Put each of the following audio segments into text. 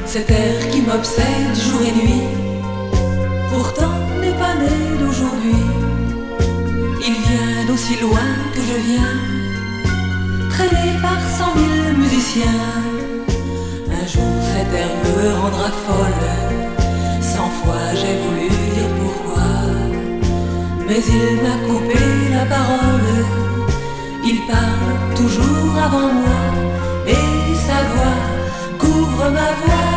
cet air qui m'obsède jour et nuit, pourtant n'est pas né d'aujourd'hui. Il vient d'aussi loin que je viens, traîné par 100 000 musiciens. Un jour cet air me rendra folle, 100 fois j'ai voulu dire pourquoi, mais il m'a coupé la parole. Il parle toujours avant moi, et sa voix couvre ma voix.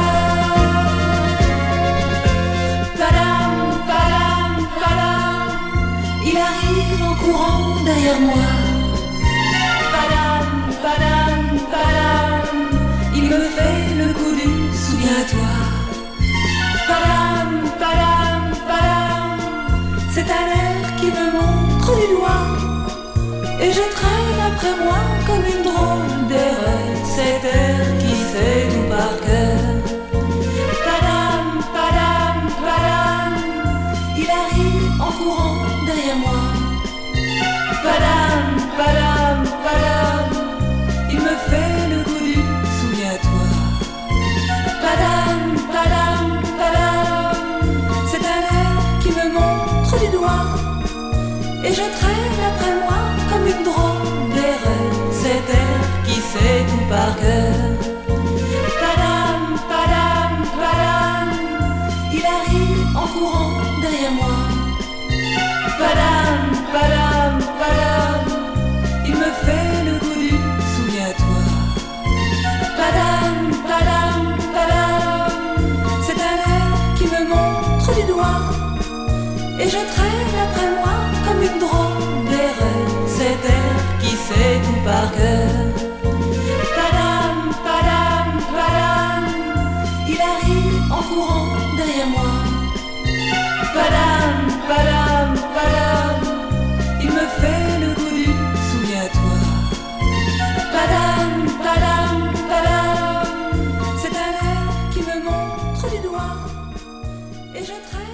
Padam, padam, padam, il arrive en courant derrière moi. Padam, padam, padam, il me fait le coup du souviens-toi. Padam, padam, padam, c'est un air qui me montre du doigt, et je traîne après moi comme une drôle d'erreur, cet air qui sait tout par cœur. Padam, padam, padam, il arrive en courant derrière moi. Padam, padam, padam, il me fait le coup du souviens-toi. Padam, padam, padam, c'est un air qui me montre du doigt, et je traîne après moi comme une drôle d'erreur, cet air qui sait tout par cœur. Padam, padam, padam, il arrive en courant derrière moi. Padam, padam, padam, il me fait le coup du souviens-toi. Padam, padam, padam, c'est un air qui me montre du doigt, et je traîne après moi comme une drôle d'erreur, cet air qui sait tout par cœur. Padam, padam, padam, il arrive en courant derrière moi. Padam, padam, padam, il me fait le coup du souviens-toi. Padam, padam, padam, c'est un air qui me montre du doigt, et je traîne